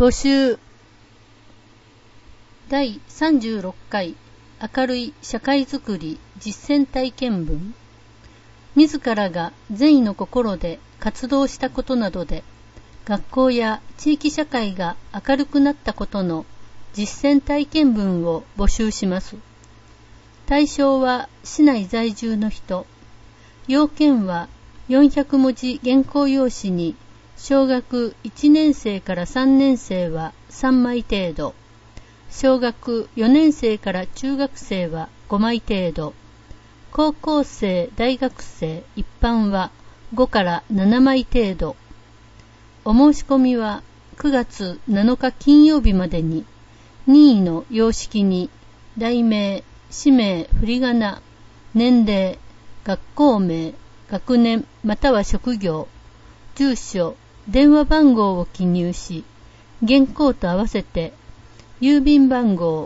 募集第36回明るい社会づくり実践体験文。自らが善意の心で活動したことなどで学校や地域社会が明るくなったことの実践体験文を募集します。対象は市内在住の人。要件は400文字原稿用紙に小学1年生から3年生は3枚程度、小学4年生から中学生は5枚程度、高校生、大学生、一般は5から7枚程度。お申し込みは9月7日金曜日までに任意の様式に題名、氏名、振り仮名、年齢、学校名、学年または職業、住所、電話番号を記入し、原稿と合わせて郵便番号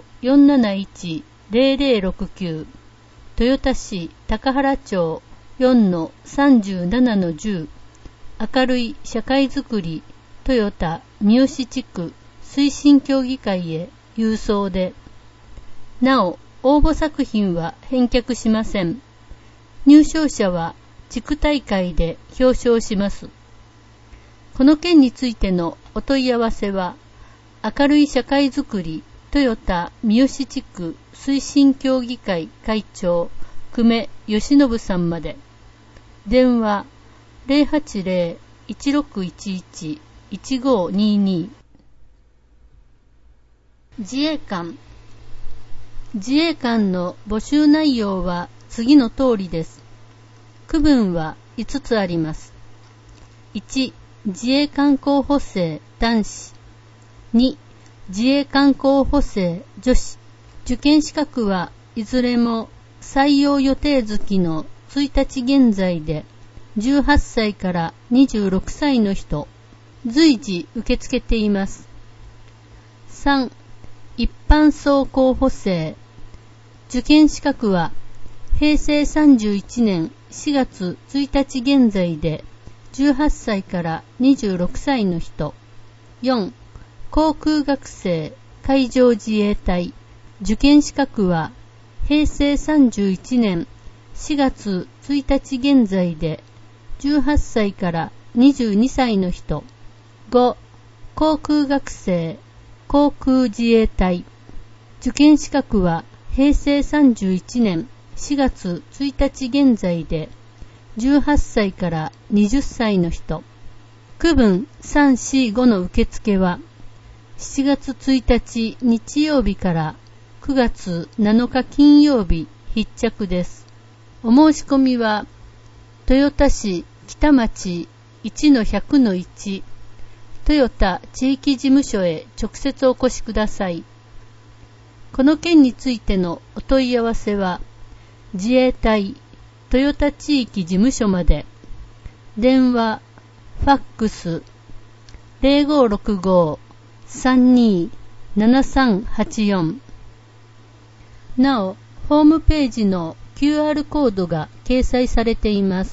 471-0069 豊田市高原町 4-37-10 明るい社会づくり豊田三好地区推進協議会へ郵送で。なお、応募作品は返却しません。入賞者は地区大会で表彰します。この件についてのお問い合わせは、明るい社会づくり豊田三好地区推進協議会会長久米義信さんまで。電話 080-1611-1522。自衛官の募集内容は次の通りです。区分は5つあります。1、自衛官候補生男子。2、自衛官候補生女子。受験資格はいずれも採用予定月の1日現在で18歳から26歳の人。随時受け付けています。3、一般層候補生。受験資格は平成31年4月1日現在で18歳から26歳の人。4、航空学生海上自衛隊。受験資格は平成31年4月1日現在で18歳から22歳の人。5、航空学生航空自衛隊。受験資格は平成31年4月1日現在で18歳から20歳の人。区分3、4、5の受付は7月1日日曜日から9月7日金曜日必着です。お申し込みは豊田市北町 1-100-1 豊田地域事務所へ直接お越しください。この件についてのお問い合わせは自衛隊豊田地域事務所まで。電話、ファックス 0565-327384。なお、ホームページの QR コードが掲載されています。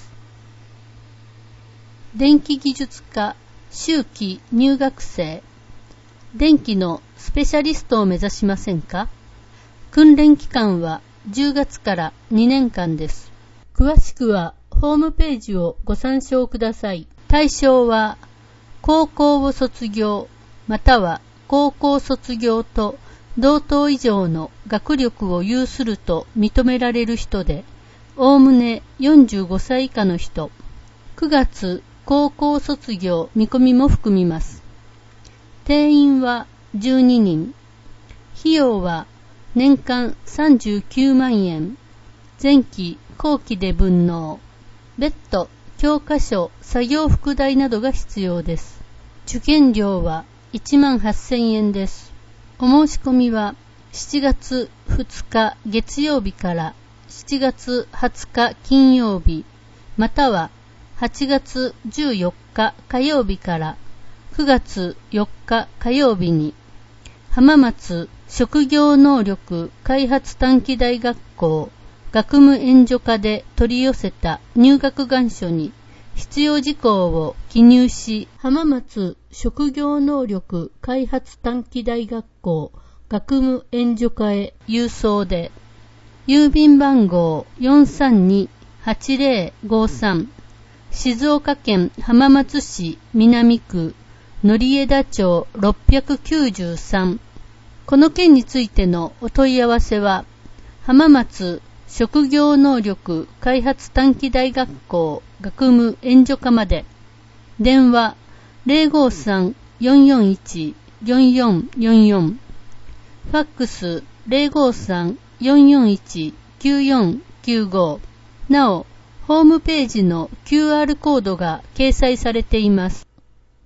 電気技術科秋季入学生。電気のスペシャリストを目指しませんか？訓練期間は10月から2年間です。詳しくはホームページをご参照ください。対象は高校を卒業または高校卒業と同等以上の学力を有すると認められる人で、おおむね45歳以下の人。9月高校卒業見込みも含みます。定員は12人。費用は年間39万円。前期後期で分納。別途教科書作業副題などが必要です。受験料は1万8000円です。お申し込みは7月2日月曜日から7月20日金曜日または8月14日火曜日から9月4日火曜日に浜松職業能力開発短期大学校学務援助課で取り寄せた入学願書に必要事項を記入し、浜松職業能力開発短期大学校学務援助課へ郵送で、郵便番号 432-8053 静岡県浜松市南区乗枝町693。この件についてのお問い合わせは、浜松職業能力開発短期大学校学務援助課まで。電話 053-441-4444。ファックス 053-441-9495。なお、ホームページの QR コードが掲載されています。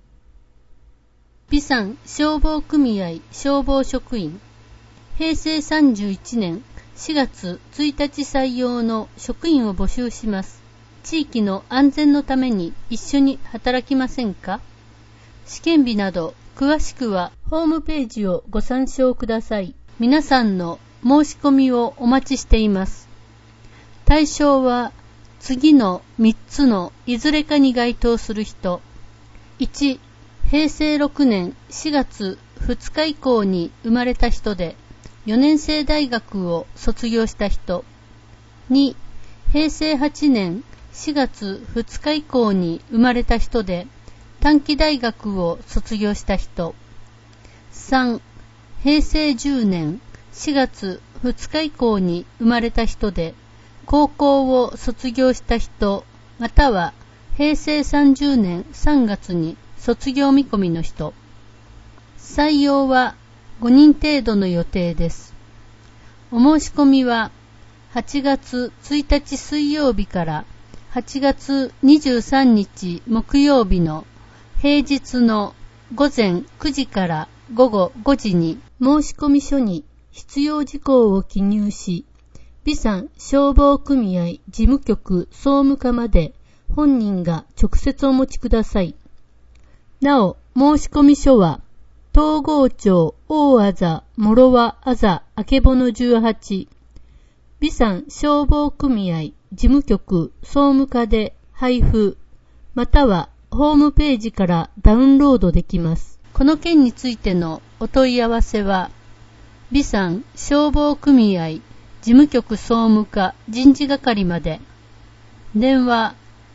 備産消防組合消防職員。平成31年4月1日採用の職員を募集します。地域の安全のために一緒に働きませんか？試験日など詳しくはホームページをご参照ください。皆さんの申し込みをお待ちしています。対象は次の3つのいずれかに該当する人。1、平成6年4月2日以降に生まれた人で、4年生大学を卒業した人。2、平成8年4月2日以降に生まれた人で、短期大学を卒業した人。3、平成10年4月2日以降に生まれた人で、高校を卒業した人、または平成30年3月に卒業見込みの人。採用は5人程度の予定です。お申し込みは8月1日水曜日から8月23日木曜日の平日の午前9時から午後5時に申し込み書に必要事項を記入し、備産消防組合事務局総務課まで本人が直接お持ちください。なお、申し込み書は東郷町大あざ諸和あざあけぼの18備産消防組合事務局総務課で配布またはホームページからダウンロードできます。この件についてのお問い合わせは備産消防組合事務局総務課人事係まで。電話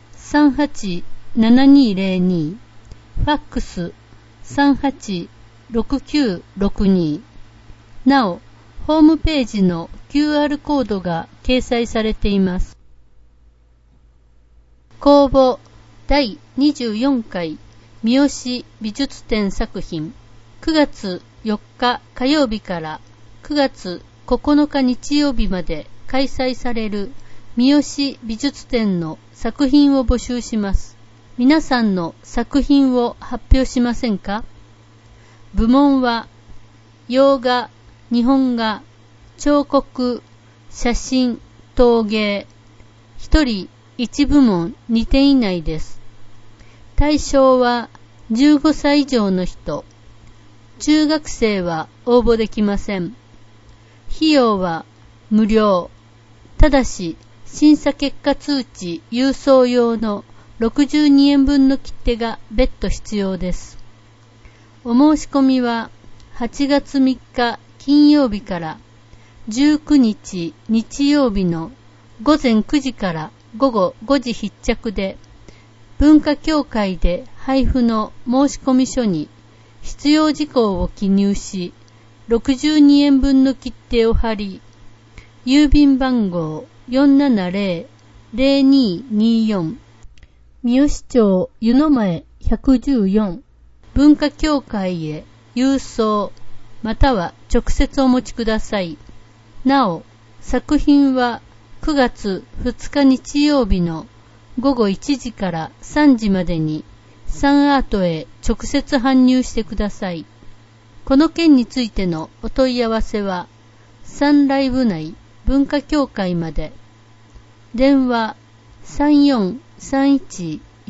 38-7202 ファックス 38-6962。なお、ホームページの QR コードが掲載されています。公募第24回三好美術展作品9月4日火曜日から9月9日日曜日まで開催される三好美術展の作品を募集します。皆さんの作品を発表しませんか？部門は洋画、日本画、彫刻、写真、陶芸。1人1部門2点以内です。対象は15歳以上の人。中学生は応募できません。費用は無料。ただし、審査結果通知郵送用の62円分の切手が別途必要です。お申し込みは8月3日金曜日から19日日曜日の午前9時から午後5時必着で、文化協会で配布の申し込み書に必要事項を記入し、62円分の切手を貼り、郵便番号 470-0224 三好町湯の前114文化協会へ郵送または直接お持ちください。なお、作品は9月2日日曜日の午後1時から3時までにサンアートへ直接搬入してください。この件についてのお問い合わせはサンライブ内文化協会まで。電話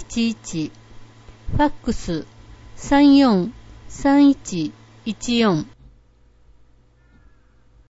343111 ファックス 343114